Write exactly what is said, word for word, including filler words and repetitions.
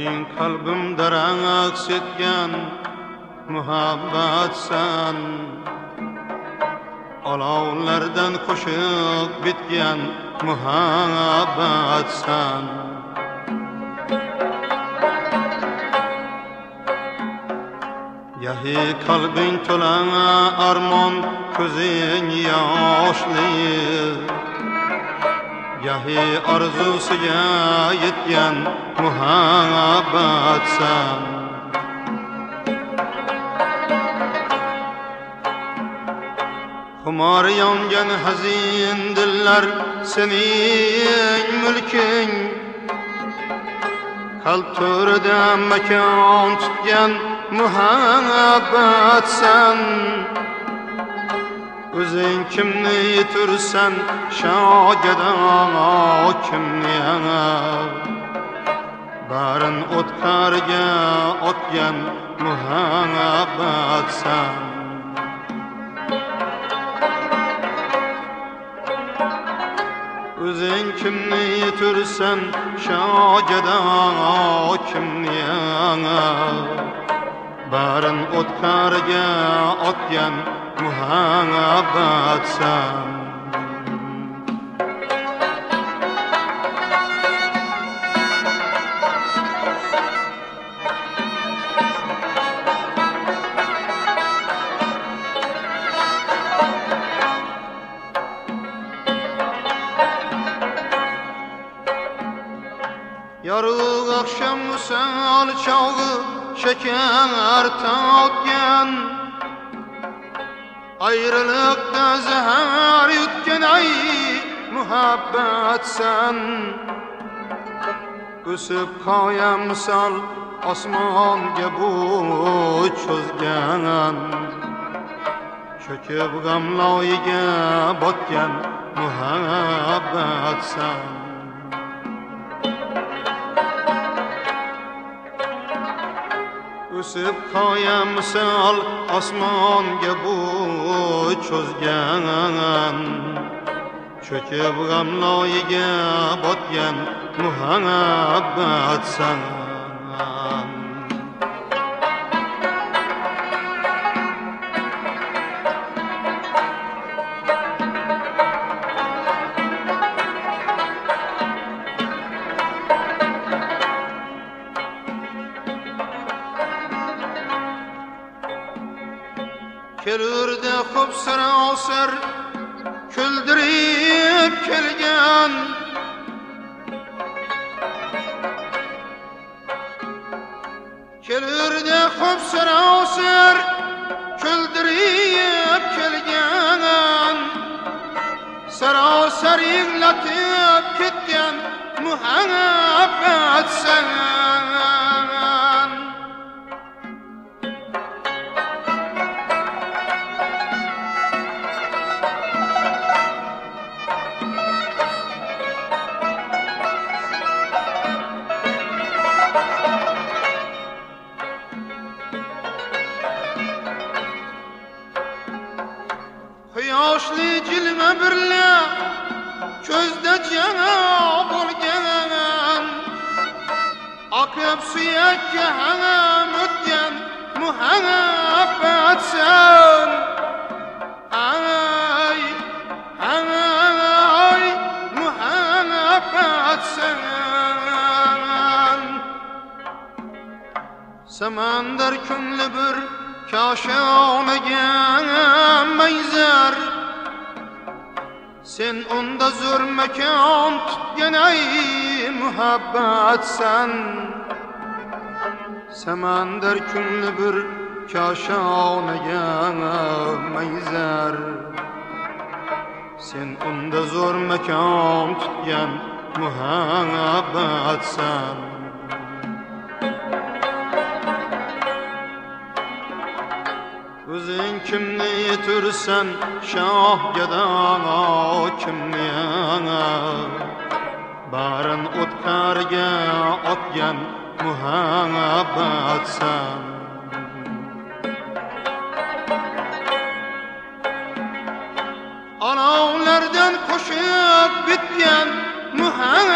Senin kalbimde aks etken muhabbatsan, olovlardan qo'shiq bitgan muhabbatsan. Yahi kalbin to'la armon, ko'zing yoshli, yahi orzusiga yetgan muhabbatsan. Xumor yongan hazin dillar sening mulking, qalb to'rida makon tutgan muhabbatsan. O'zing kimni yetursan shogidan kimni barin o'tqarga otgan muhabbatsan. O'zing kimni yetursan shogidan kimni barin o'tqarga otgan muhabbatsan. Yarıq akşam musal çağı şeker tatgan, ayrılıkta zehar yutgan ay muhabbatsan. O'sib qoya misol osmonga bo'y cho'zgan, cho'kib g'amloyiga botgan muhabbatsan. O'sib qoya misol osmonga bo'y cho'zgan, cho'kib g'amloyiga botgan muhabbatsan. Kelurde xo'p sarosar kuldirib kelgan, kelurde xo'p sarosar kuldirib kelgan, sarosar yig'latib ketgan muhabbatsan. Yoshli jilma birla ko'zda jana bo'lgan, oqib suyakka ham o'tgan muhabbatsan. Ay, ay, muhabbatsan. Samandar ko'ngli bir koshonaga mayzar, sen unda zo'r makon tutgan ay muhabbatsan. Samandar ko'ngli bir koshonaga mayzar, sen unda zo'r makon tutgan muhabbatsan. O'zing kimni yetursan shohgadan kimni barin o'tqarga otgan muhabbatsan. Olovlardan qo'shiq bitgan muhabbatsan.